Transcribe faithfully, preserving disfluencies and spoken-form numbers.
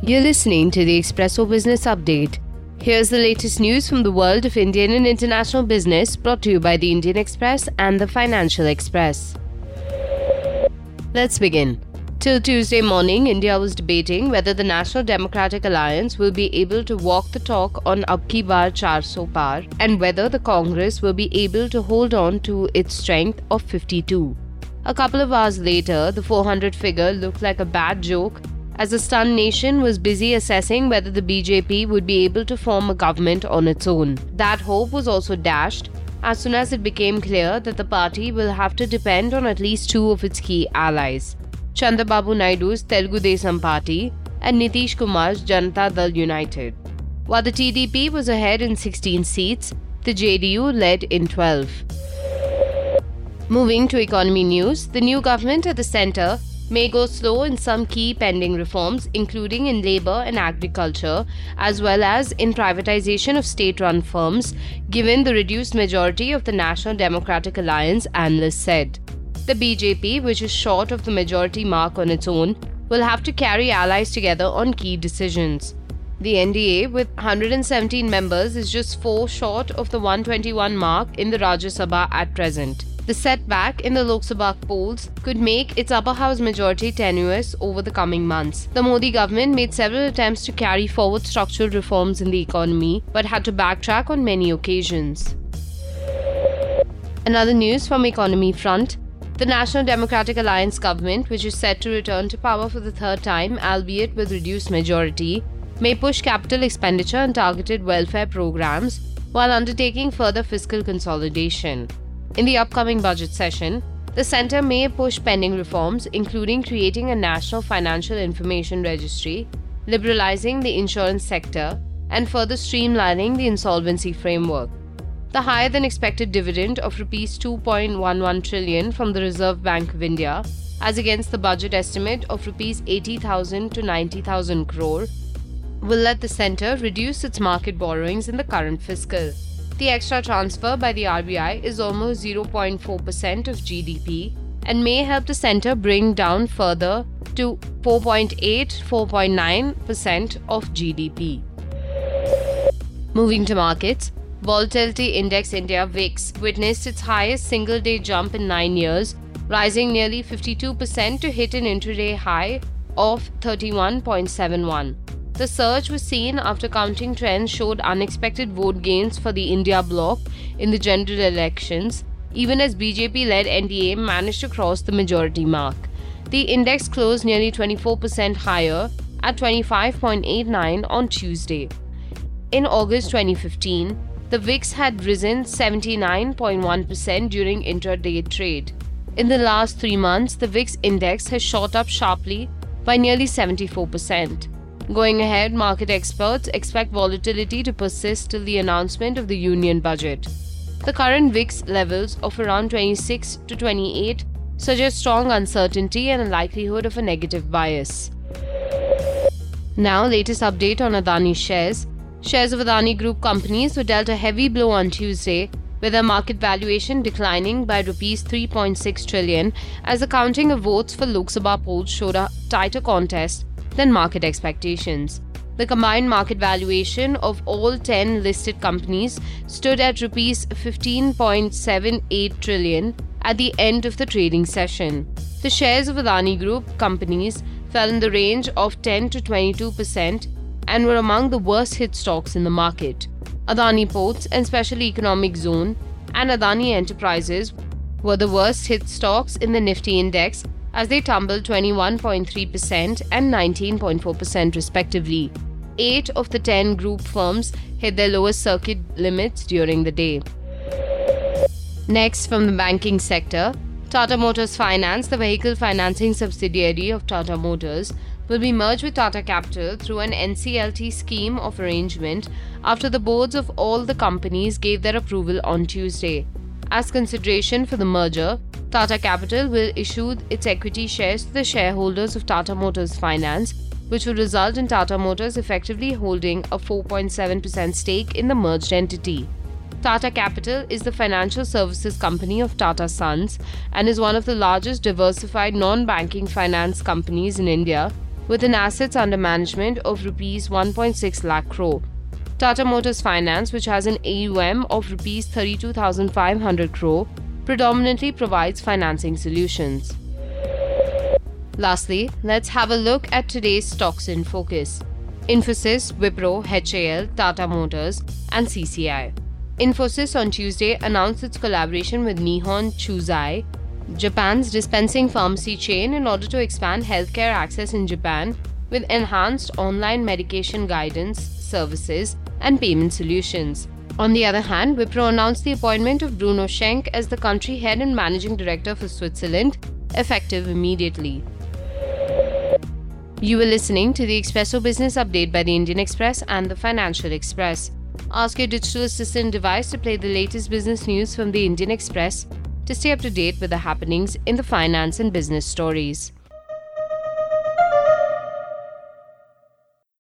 You're listening to the Expresso Business Update. Here's the latest news from the world of Indian and international business, brought to you by the Indian Express and the Financial Express. Let's begin. Till Tuesday morning, India was debating whether the National Democratic Alliance will be able to walk the talk on Ab Ki Baar four hundred par and whether the Congress will be able to hold on to its strength of fifty-two. A couple of hours later, the four hundred figure looked like a bad joke as the stunned nation was busy assessing whether the B J P would be able to form a government on its own. That hope was also dashed as soon as it became clear that the party will have to depend on at least two of its key allies, Chandrababu Naidu's Telugu Desam Party and Nitish Kumar's Janata Dal United. While the T D P was ahead in sixteen seats, the J D U led in twelve. Moving to economy news, the new government at the centre may go slow in some key pending reforms, including in labour and agriculture, as well as in privatisation of state-run firms, given the reduced majority of the National Democratic Alliance, analysts said. The B J P, which is short of the majority mark on its own, will have to carry allies together on key decisions. The N D A, with one hundred seventeen members, is just four short of the one hundred twenty-one mark in the Rajya Sabha at present. The setback in the Lok Sabha polls could make its upper house majority tenuous over the coming months. The Modi government made several attempts to carry forward structural reforms in the economy, but had to backtrack on many occasions. Another news from economy front. The National Democratic Alliance government, which is set to return to power for the third time, albeit with reduced majority, may push capital expenditure and targeted welfare programs while undertaking further fiscal consolidation. In the upcoming budget session, the centre may push pending reforms, including creating a national financial information registry, liberalising the insurance sector, and further streamlining the insolvency framework. The higher-than-expected dividend of rupees two point one one trillion from the Reserve Bank of India, as against the budget estimate of rupees eighty thousand to ninety thousand crore, will let the centre reduce its market borrowings in the current fiscal. The extra transfer by the R B I is almost zero point four percent of G D P and may help the centre bring down further to four point eight to four point nine percent of G D P. Moving to markets, Volatility Index India V I X witnessed its highest single-day jump in nine years, rising nearly fifty-two percent to hit an intraday high of thirty-one point seven one. The surge was seen after counting trends showed unexpected vote gains for the India bloc in the general elections, even as B J P-led N D A managed to cross the majority mark. The index closed nearly twenty-four percent higher at twenty-five point eight nine on Tuesday. In August twenty fifteen, the V I X had risen seventy-nine point one percent during intraday trade. In the last three months, the V I X index has shot up sharply by nearly seventy-four percent. Going ahead, market experts expect volatility to persist till the announcement of the union budget. The current V I X levels of around twenty-six to twenty-eight suggest strong uncertainty and a likelihood of a negative bias. Now, latest update on Adani shares. Shares of Adani Group companies were dealt a heavy blow on Tuesday, with their market valuation declining by rupees three point six trillion as the counting of votes for Lok Sabha polls showed a tighter contest than market expectations. The combined market valuation of all ten listed companies stood at rupees fifteen point seven eight trillion at the end of the trading session. The shares of Adani Group companies fell in the range of ten to twenty-two percent and were among the worst hit stocks in the market. Adani Ports and Special Economic Zone and Adani Enterprises were the worst hit stocks in the Nifty index as they tumbled twenty-one point three percent and nineteen point four percent respectively. Eight of the ten group firms hit their lowest circuit limits during the day. Next, from the banking sector, Tata Motors Finance, the vehicle financing subsidiary of Tata Motors, will be merged with Tata Capital through an N C L T scheme of arrangement after the boards of all the companies gave their approval on Tuesday. As consideration for the merger, Tata Capital will issue its equity shares to the shareholders of Tata Motors Finance, which will result in Tata Motors effectively holding a four point seven percent stake in the merged entity. Tata Capital is the financial services company of Tata Sons and is one of the largest diversified non-banking finance companies in India, with an assets under management of rupees one point six lakh crore. Tata Motors Finance, which has an A U M of rupees thirty-two thousand five hundred crore, predominantly provides financing solutions. Lastly, let's have a look at today's stocks in focus. Infosys, Wipro, H A L, Tata Motors, and C C I. Infosys on Tuesday announced its collaboration with Nihon Chuzai, Japan's dispensing pharmacy chain, in order to expand healthcare access in Japan with enhanced online medication guidance, services, and payment solutions. On the other hand, Wipro announced the appointment of Bruno Schenk as the country head and managing director for Switzerland, effective immediately. You were listening to the Expresso Business Update by the Indian Express and the Financial Express. Ask your digital assistant device to play the latest business news from the Indian Express to stay up to date with the happenings in the finance and business stories.